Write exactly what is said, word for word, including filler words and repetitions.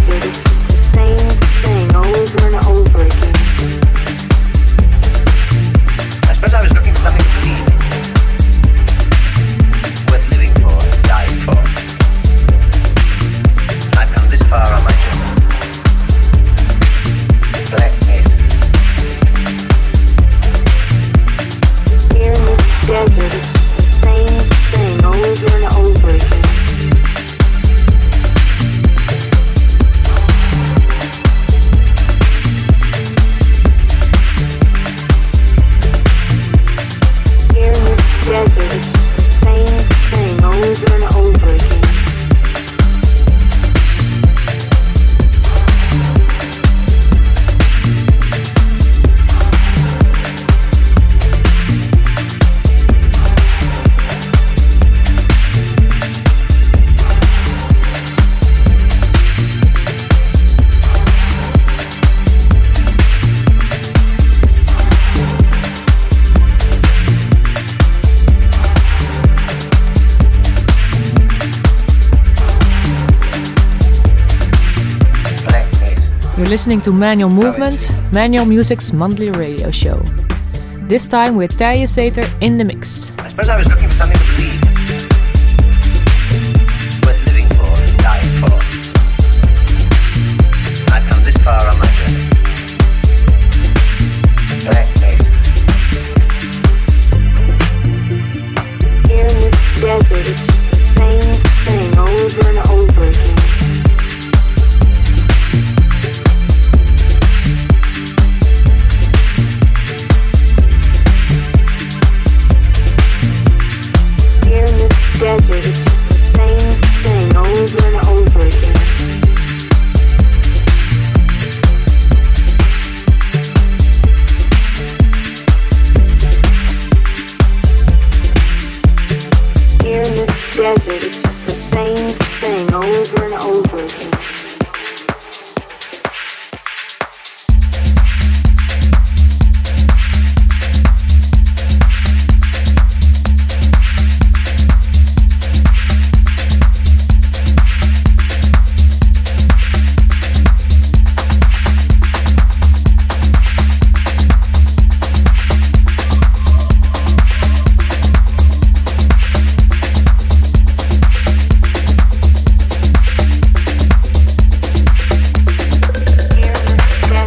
desert, it's just the same thing over and over again. I suppose I was looking for something to believe in. Worth living for, dying for. And I've come this far on my journey. Black Mesa. Here in this desert, it's just the same thing over and over again. Desert, it's just the same thing over and over again. You're listening to Manual Movement, Manual Music's monthly radio show. This time with Thijs Zeter in the mix. I suppose I was looking for something to believe